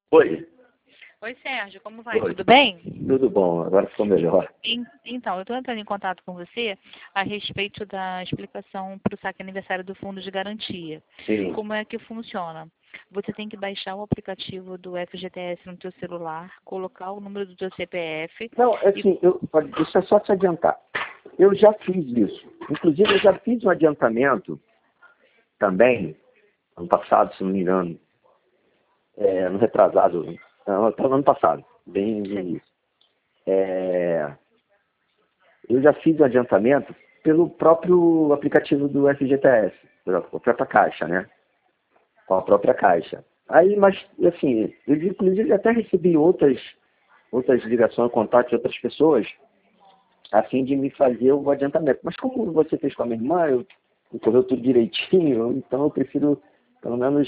Oi. Oi, Sérgio, como vai? Oi. Tudo bem? Tudo bom, agora ficou melhor. Então, eu estou entrando em contato com você a respeito da explicação para o saque aniversário do Fundo de Garantia. Sim. Como é que funciona? Você tem que baixar o aplicativo do FGTS no teu celular, colocar o número do teu CPF. Não, assim, deixa eu só te adiantar. Eu já fiz isso. Inclusive, eu já fiz um adiantamento também, ano passado, se não me engano, no retrasado, não, no ano passado, bem no início. Eu já fiz o adiantamento pelo próprio aplicativo do FGTS, pela própria Caixa, né? Com a própria Caixa. Aí, mas, assim, eu inclusive até recebi outras ligações, contatos de outras pessoas, a fim de me fazer o adiantamento. Mas como você fez com a minha irmã, correu tudo direitinho, então eu prefiro, pelo menos,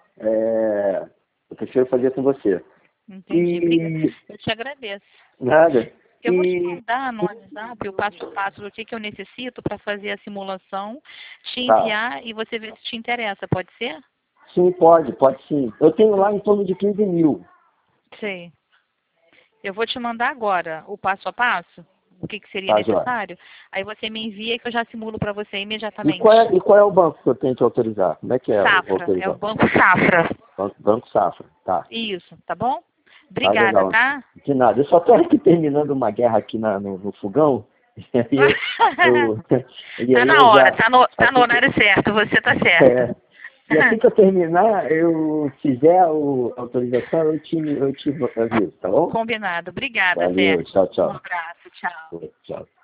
eu prefiro fazer com você. Entendi. Obrigada. Eu te agradeço. Nada. Eu vou te mandar no WhatsApp o passo a passo do que eu necessito para fazer a simulação, te enviar e você ver se te interessa, pode ser? Sim, pode sim. Eu tenho lá em torno de 15 mil. Sei. Eu vou te mandar agora o passo a passo, o que seria necessário. Aí você me envia que eu já simulo para você imediatamente. E qual é o banco que eu tenho que autorizar? Como é que é? Safra, é o Banco Safra. Banco Safra, tá. Isso, tá bom? Obrigada, tá? De nada. Eu só estou aqui terminando uma guerra aqui no fogão. Tá na hora, tá no horário certo, você tá certo. E assim que eu terminar, eu fizer a autorização, eu te aviso, tá bom? Combinado. Obrigada, Valeu, Sérgio. tchau, tchau. Um abraço, tchau. Tchau.